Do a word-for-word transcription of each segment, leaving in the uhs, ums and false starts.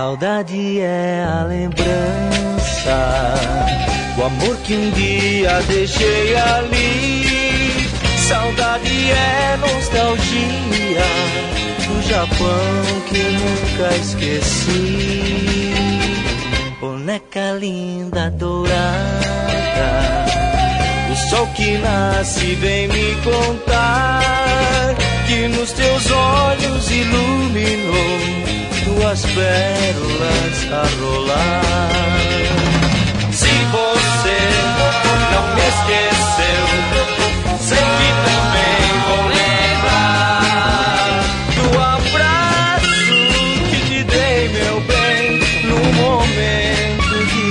Saudade é a lembrança do amor que um dia deixei ali. Saudade é nostalgia do Japão que nunca esqueci. Boneca linda dourada, o sol que nasce vem me contar que nos teus olhos iluminou duas pérolas a rolar. Se você não me esqueceu, sei que também vou lembrar do abraço que te dei, meu bem, no momento de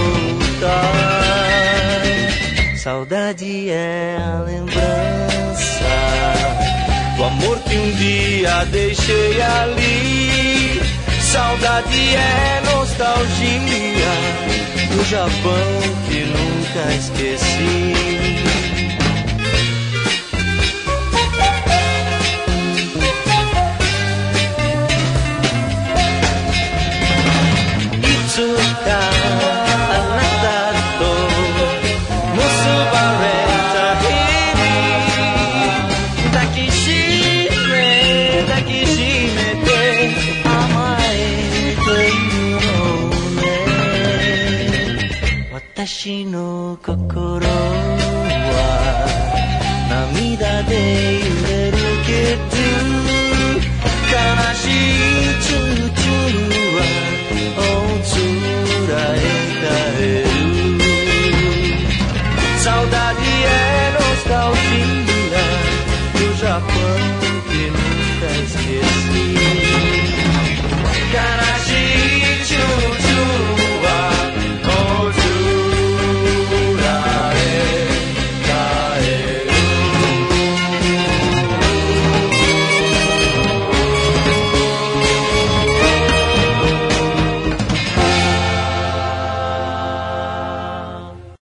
voltar. Saudade é a lembrança do amor que um dia deixei ali. Saudade é nostalgia do Japão que nunca esqueci. Itsuka anata to musubareta hiri dakishime dakishimete amae toiru no ne. Watashi no kokoro wa namida de yureru kedo kanashii churu churu wa otsurai